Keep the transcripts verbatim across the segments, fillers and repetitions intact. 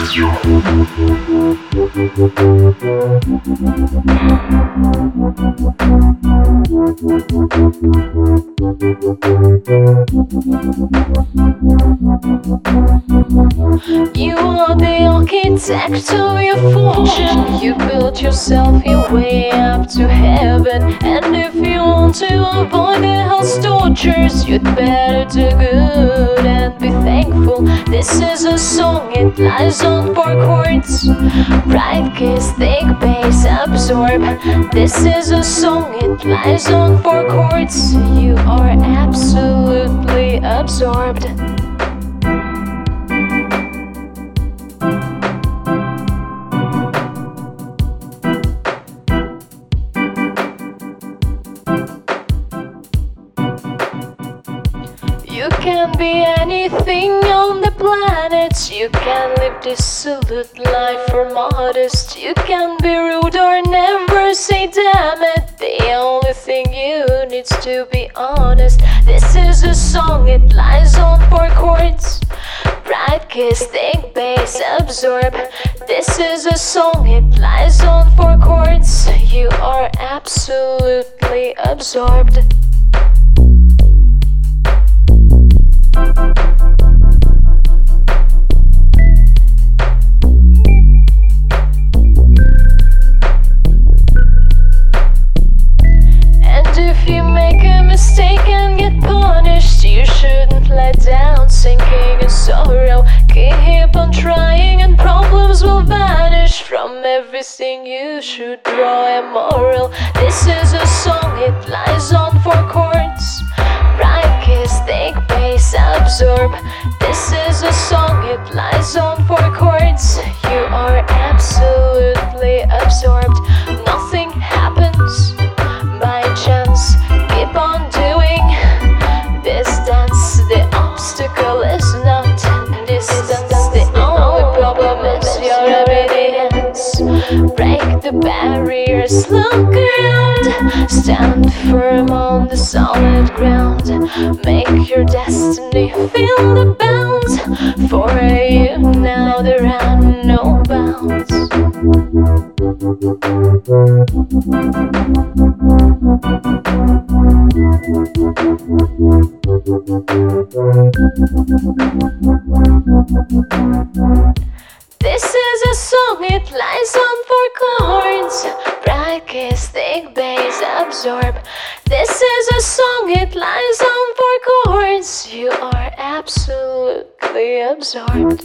You are the architect of your fortune. You built yourself your way up to heaven. And if you want to avoid the hell's tortures, you'd better do good and be thankful. This is a song, it lies on four chords. Bright kiss, thick bass, absorb. This is a song, it lies on four chords. You are absolutely absorbed. You can be anything on the planet. You can live dissolute life or modest. You can be rude or never say damn it. The only thing you need is to be honest. This is a song, it lies on four chords. Bright kiss, thick bass, absorb. This is a song, it lies on four chords. You are absolutely absorbed. Mistake and get punished. You shouldn't let down, sinking in sorrow. Keep on trying and problems will vanish. From everything you should draw a moral. This is a song, it lies on four chords. Bright kiss, thick bass, absorb. This is a song, it lies on four chords. You are absolutely absorbed. Nothing happens by chance. Keep on doing this dance. The obstacle is not distance. The only problem is your obedience. Break the barriers, look around. Stand firm on the solid ground. Make your destiny feel the bounds. For you now there are no bounds. This is a song, it lies on four chords. Bright kiss, thick bass, absorb. This is a song, it lies on four chords. You are absolutely absorbed.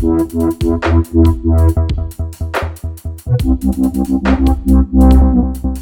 Thank you.